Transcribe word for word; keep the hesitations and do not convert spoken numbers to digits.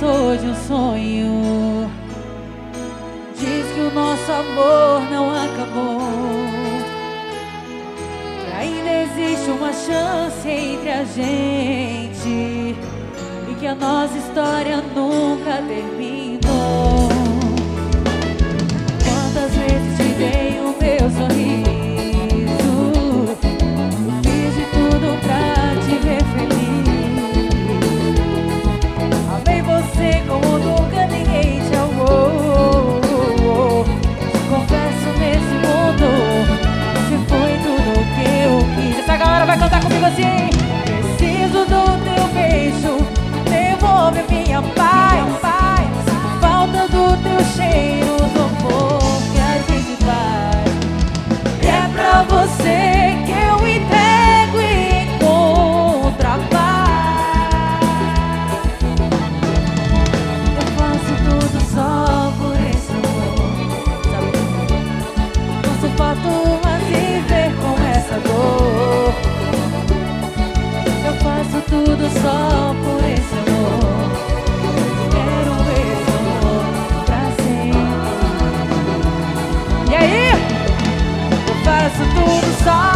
passou de um sonho. Diz que o nosso amor não acabou, que ainda existe uma chance entre a gente e que a nossa história nunca terminou. Quantas vezes te dei o meu sorriso, fiz de tudo pra te ver feliz. Amei você como nunca ninguém te amou. Te confesso, nesse mundo você foi tudo que eu quis. Essa galera vai cantar comigo assim: preciso do teu beijo, devolve minha paz, paz. Falta do teu cheiro, do amor que a gente faz. E é pra você que eu entrego e encontro a paz. Eu faço tudo só por esse amor. Não suporto mais viver com essa dor. Eu faço tudo só por esse amor. Quero esse amor pra sempre. E aí? Eu faço tudo só